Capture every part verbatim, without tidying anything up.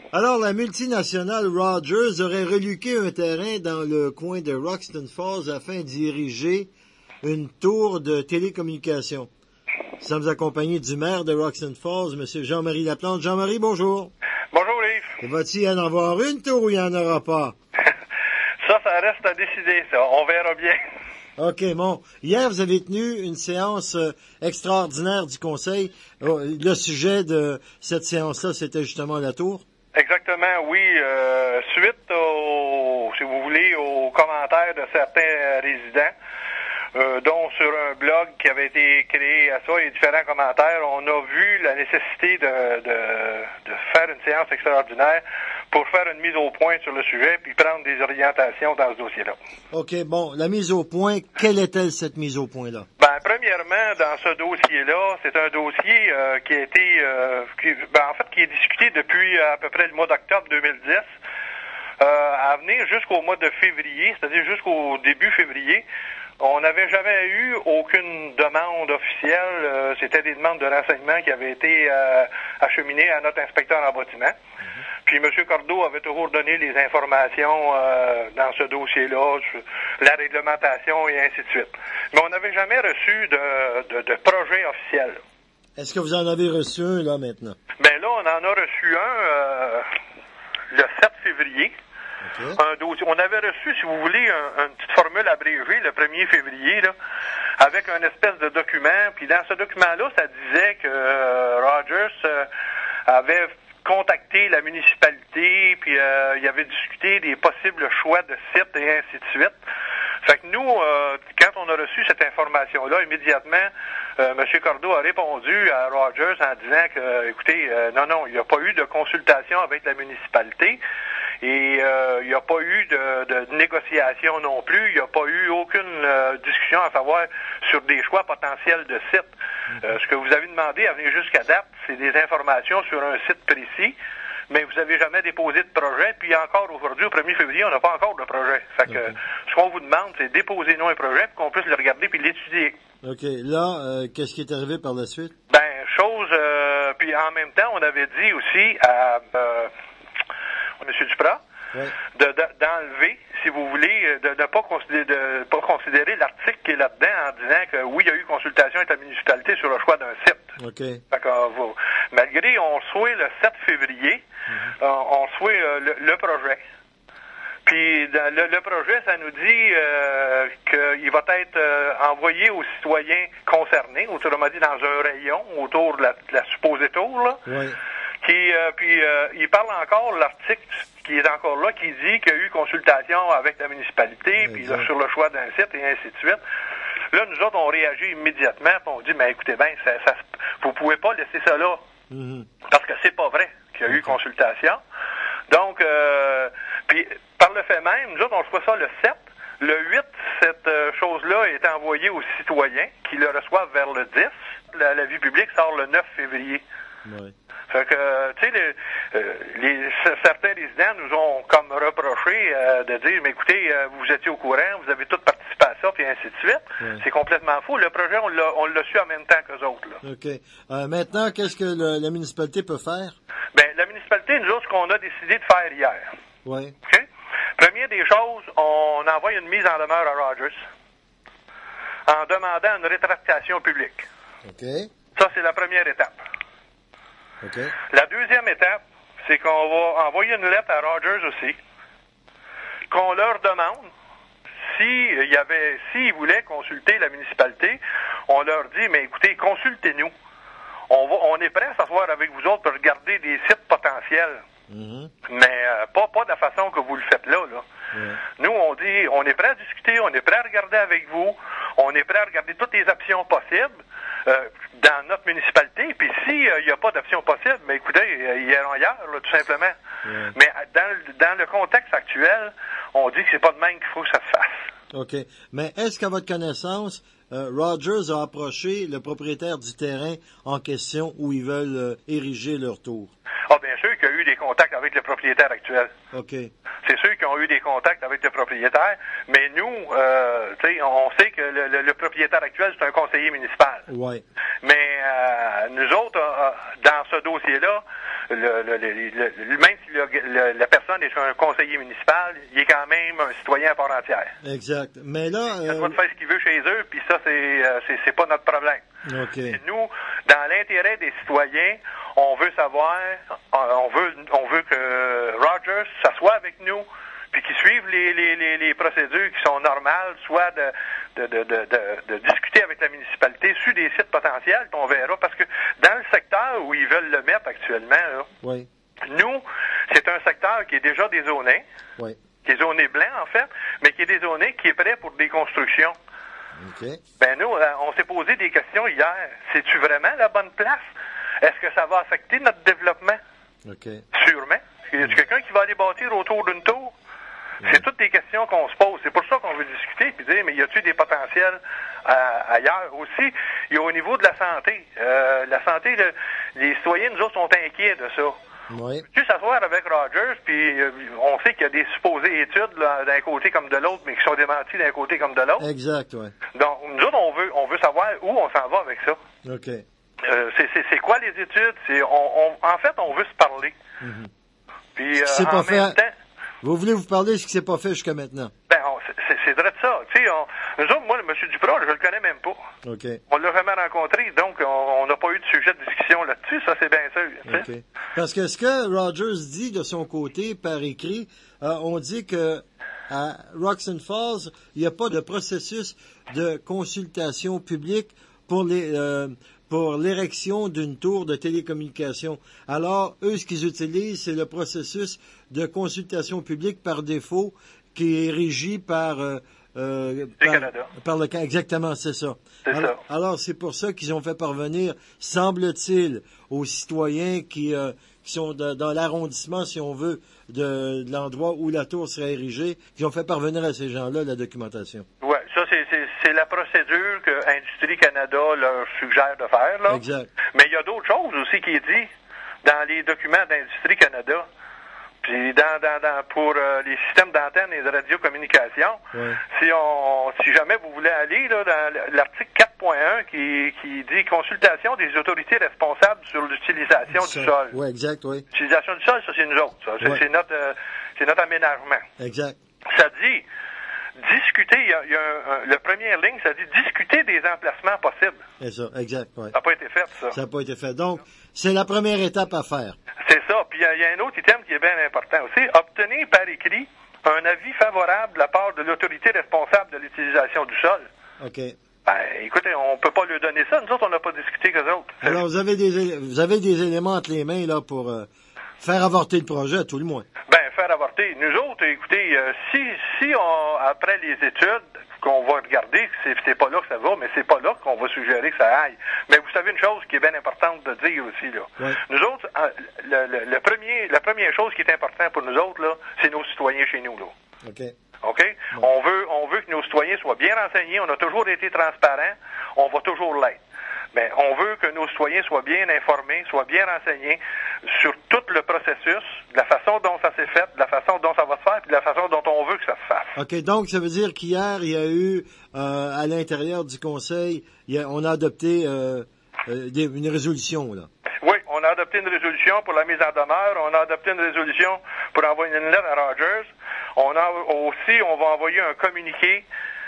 Alors, la multinationale Rogers aurait reluqué un terrain dans le coin de Roxton Falls afin d'y ériger une tour de télécommunication. Nous sommes accompagnés du maire de Roxton Falls, M. Jean-Marie Laplante. Jean-Marie, bonjour. Bonjour, Yves. Va-t-il y en avoir une tour ou il n'y en aura pas? Ça, ça reste à décider, ça. On verra bien. OK, bon. Hier, vous avez tenu une séance euh, extraordinaire du Conseil. Oh, le sujet de cette séance-là, c'était justement la tour? Exactement, oui. Euh, suite, au, si vous voulez, aux commentaires de certains résidents, euh, dont sur un blog qui avait été créé à ça et différents commentaires, on a vu la nécessité de, de, de faire une séance extraordinaire pour faire une mise au point sur le sujet puis prendre des orientations dans ce dossier-là. OK, bon, la mise au point, quelle est-elle cette mise au point-là? Ben, premièrement, dans ce dossier-là, c'est un dossier euh, qui a été, euh, qui, ben, en fait, qui est discuté depuis à peu près le mois d'octobre deux mille dix, euh, à venir jusqu'au mois de février, c'est-à-dire jusqu'au début février. On n'avait jamais eu aucune demande officielle. Euh, c'était des demandes de renseignement qui avaient été euh, acheminées à notre inspecteur en bâtiment. Mm-hmm. Puis M. Cordeau avait toujours donné les informations euh, dans ce dossier-là, la réglementation et ainsi de suite. Mais on n'avait jamais reçu de, de, de projet officiel. Est-ce que vous en avez reçu un, là, maintenant? Ben là, on en a reçu un euh, le sept février. Okay. Un dossier. On avait reçu, si vous voulez, un, une petite formule abrégée le premier février, là, avec un espèce de document. Puis dans ce document-là, ça disait que euh, Rogers euh, avait contacté la municipalité, puis euh, il avait discuté des possibles choix de sites et ainsi de suite. Fait que nous, euh, quand on a reçu cette information-là, immédiatement, euh, M. Cordeau a répondu à Rogers en disant que, écoutez, euh, non, non, il n'y a pas eu de consultation avec la municipalité. Et euh, il n'y a pas eu de, de négociation non plus. Il n'y a pas eu aucune euh, discussion à savoir sur des choix potentiels de sites. Euh, ce que vous avez demandé à venir jusqu'à date, c'est des informations sur un site précis, mais vous n'avez jamais déposé de projet. Puis encore aujourd'hui, au premier février, on n'a pas encore de projet. Fait que okay. Ce qu'on vous demande, c'est déposez-nous un projet pour qu'on puisse le regarder puis l'étudier. OK. Là, euh, qu'est-ce qui est arrivé par la suite? Ben, chose... Euh, puis en même temps, on avait dit aussi à... Euh, M. Duprat, ouais. de, de, d'enlever, si vous voulez, de ne pas considérer, de pas considérer l'article qui est là-dedans en disant que oui, il y a eu consultation avec la municipalité sur le choix d'un site. Okay. Fait que, vous, malgré, on reçoit le sept février, mm-hmm. on, on reçoit euh, le, le projet. Puis dans le, le projet, ça nous dit euh, qu'il va être euh, envoyé aux citoyens concernés, autrement dit dans un rayon autour de la, de la supposée tour, là. Ouais. Qui, euh, puis euh, il parle encore, l'article qui est encore là, qui dit qu'il y a eu consultation avec la municipalité, puis là, sur le choix d'un site, et ainsi de suite. Là, nous autres, on réagit immédiatement, puis on dit, mais écoutez bien, ça, ça, vous pouvez pas laisser ça là, mm-hmm. parce que c'est pas vrai qu'il y a eu consultation. Donc, euh, puis par le fait même, nous autres, on reçoit ça le sept. Le huit, cette euh, chose-là est envoyée aux citoyens, qui le reçoivent vers le dix. La, la vie publique sort le neuf février. Ouais. Fait que, tu sais, les, euh, les, certains résidents nous ont comme reproché euh, de dire, mais écoutez, euh, vous étiez au courant, vous avez tous participé à ça, puis ainsi de suite. Ouais. C'est complètement faux. Le projet, on l'a, on l'a su en même temps qu'eux autres. Là. OK. Euh, maintenant, qu'est-ce que le, la municipalité peut faire? Ben, la municipalité, nous autres, ce qu'on a décidé de faire hier. Oui. OK? Première des choses, on envoie une mise en demeure à Rogers en demandant une rétractation publique. OK. Ça, c'est la première étape. Okay. La deuxième étape, c'est qu'on va envoyer une lettre à Rogers aussi, qu'on leur demande s'il y avait, s'ils voulaient consulter la municipalité, on leur dit, mais écoutez, consultez-nous. On va, on est prêt à s'asseoir avec vous autres pour regarder des sites potentiels. Mm-hmm. Mais euh, pas, pas de la façon que vous le faites là, là. Yeah. Nous, on dit, on est prêt à discuter, on est prêt à regarder avec vous, on est prêt à regarder toutes les options possibles. Euh, dans notre municipalité, puis s'il n'y euh, a pas d'option possible, mais écoutez, euh, ils iront ailleurs, là, tout simplement. Yeah. Mais dans, dans le contexte actuel, on dit que c'est pas de même qu'il faut que ça se fasse. OK. Mais est-ce qu'à votre connaissance, euh, Rogers a approché le propriétaire du terrain en question où ils veulent euh, ériger leur tour? Ah, bien sûr qu'il y a eu des contacts avec le propriétaire actuel. OK. C'est sûr qu'ils ont eu des contacts avec le propriétaire, mais nous, euh, tu sais, on sait que le, le, le propriétaire actuel, c'est un conseiller municipal. Oui. Mais euh, nous autres, euh, dans ce dossier-là, le, le, le, le, même si le, le, la personne est un conseiller municipal, il est quand même un citoyen à part entière. Exact. Mais là... Il a le euh... droit de faire ce qu'il veut chez eux, puis ça, c'est, euh, c'est, c'est pas notre problème. Okay. Nous, dans l'intérêt des citoyens, on veut savoir, on veut, on veut que Rogers s'assoie avec nous, puis qu'ils suivent les, les, les, les procédures qui sont normales, soit de, de, de, de, de, de discuter avec la municipalité sur des sites potentiels, puis on verra, parce que dans le secteur où ils veulent le mettre actuellement, là, oui. nous, c'est un secteur qui est déjà dézoné, oui. qui est zoné blanc en fait, mais qui est dézoné, qui est prêt pour des constructions. Okay. Ben nous, on s'est posé des questions hier. C'est-tu vraiment la bonne place? Est-ce que ça va affecter notre développement? Okay. Sûrement. Y a-t-il quelqu'un qui va aller bâtir autour d'une tour? Ouais. C'est toutes des questions qu'on se pose. C'est pour ça qu'on veut discuter puis dire, mais y a-t-il des potentiels euh, ailleurs? Aussi, il y a au niveau de la santé. Euh, la santé, le, les citoyens, nous autres, sont inquiets de ça. Oui. Tu s'asseoir avec Rogers, puis euh, on sait qu'il y a des supposées études là, d'un côté comme de l'autre, mais qui sont démenties d'un côté comme de l'autre. Exact, oui. Donc, nous autres, on veut, on veut savoir où on s'en va avec ça. OK. Euh, c'est, c'est, c'est quoi les études? C'est, on, on, en fait, on veut se parler. Mm-hmm. Puis, euh, c'est en pas même fait... temps... Vous voulez vous parler de ce qui s'est pas fait jusqu'à maintenant? Ben, on, c'est, c'est vrai de ça. Tu sais, nous autres, moi, M. Duprat, je le connais même pas. OK. On l'a jamais rencontré, donc on n'a pas eu de sujet de discussion là-dessus, ça c'est bien sûr. OK. Parce que ce que Rogers dit de son côté, par écrit, euh, on dit que à Roxton Falls, il n'y a pas de processus de consultation publique pour les euh, pour l'érection d'une tour de télécommunication. Alors, eux, ce qu'ils utilisent, c'est le processus de consultation publique par défaut qui est régi par euh, euh, par, Canada. par le exactement, c'est ça. C'est alors, ça. Alors, c'est pour ça qu'ils ont fait parvenir, semble-t-il, aux citoyens qui euh, qui sont de, dans l'arrondissement, si on veut, de, de l'endroit où la tour serait érigée, qui ont fait parvenir à ces gens-là la documentation. Oui, ça, c'est, c'est, c'est la procédure que Industrie Canada leur suggère de faire, là. Exact. Mais il y a d'autres choses aussi qui est dit dans les documents d'Industrie Canada. Puis dans, dans, dans pour euh, les systèmes d'antenne et de radiocommunication, ouais. si on si jamais vous voulez aller là, dans l'article quatre point un qui, qui dit consultation des autorités responsables sur l'utilisation ça, du sol. Oui, exact, oui. L'utilisation du sol, ça c'est nous autres. Ça. C'est, ouais. c'est notre euh, c'est notre aménagement. Exact. Ça dit discuter, il y a, il y a un, un, le première ligne, ça dit discuter des emplacements possibles. C'est ça, exact, oui. Ça n'a pas été fait, ça. Ça n'a pas été fait. Donc, c'est la première étape à faire. C'est ça. Puis il y, y a un autre item qui est bien important aussi. Obtenir par écrit un avis favorable de la part de l'autorité responsable de l'utilisation du sol. OK. Ben, écoutez, on peut pas lui donner ça. Nous autres, on n'a pas discuté qu'eux autres. Alors, vous avez des vous avez des éléments entre les mains là pour euh, faire avorter le projet, à tout le moins. Ben, faire avorter. Nous autres, écoutez, euh, si si on après les études qu'on va regarder, c'est, c'est pas là que ça va, mais c'est pas là qu'on va suggérer que ça aille. Mais vous savez une chose qui est bien importante de dire aussi, là. Ouais. Nous autres, le, le, le premier, la première chose qui est importante pour nous autres, là, c'est nos citoyens chez nous, là. OK. OK? Ouais. On veut, on veut que nos citoyens soient bien renseignés. On a toujours été transparents. On va toujours l'être. Mais on veut que nos citoyens soient bien informés, soient bien renseignés sur tout le processus, de la façon dont ça s'est fait, de la façon dont ça va se faire, puis de la façon dont on veut que ça se fasse. OK, donc ça veut dire qu'hier, il y a eu, euh, à l'intérieur du Conseil, il y a, on a adopté euh, euh, des, une résolution, là. Oui, on a adopté une résolution pour la mise en demeure, on a adopté une résolution pour envoyer une lettre à Rogers. On a aussi, on va envoyer un communiqué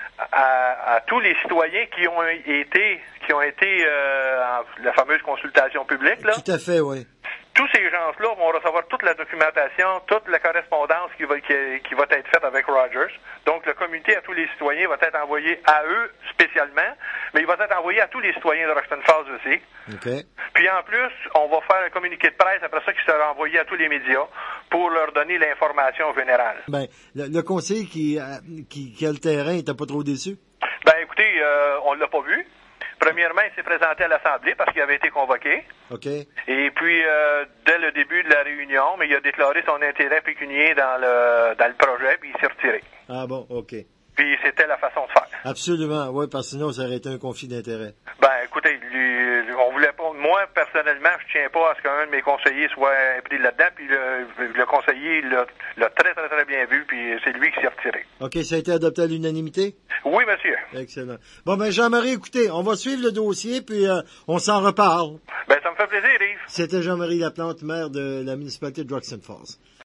À, à tous les citoyens qui ont été qui ont été euh, en la fameuse consultation publique là. Tout à fait, oui. Tous ces gens-là vont recevoir toute la documentation, toute la correspondance qui va qui, qui va être faite avec Rogers. Donc le communiqué à tous les citoyens va être envoyé à eux spécialement, mais il va être envoyé à tous les citoyens de Roxton Falls aussi. OK. Puis en plus, on va faire un communiqué de presse après ça qui sera envoyé à tous les médias pour leur donner l'information générale. Ben, le, le conseiller qui, qui, qui a le terrain, il était pas trop déçu? Ben écoutez, euh, on l'a pas vu. Premièrement, il s'est présenté à l'Assemblée parce qu'il avait été convoqué. OK. Et puis, euh, dès le début de la réunion, mais il a déclaré son intérêt pécunier dans le dans le projet, puis il s'est retiré. Ah bon, OK. Puis c'était la façon de faire. Absolument, oui, parce que sinon, ça aurait été un conflit d'intérêt. Ben, écoutez, lui, on voulait pas. Moi, personnellement, je tiens pas à ce qu'un de mes conseillers soit pris là-dedans, puis le, le conseiller l'a, l'a très, très, très bien vu, puis c'est lui qui s'est retiré. OK, ça a été adopté à l'unanimité? Oui, monsieur. Excellent. Bon, ben, Jean-Marie, écoutez, on va suivre le dossier, puis euh, on s'en reparle. Ben, ça me fait plaisir, Yves. C'était Jean-Marie Laplante, maire de la municipalité de Roxton Falls.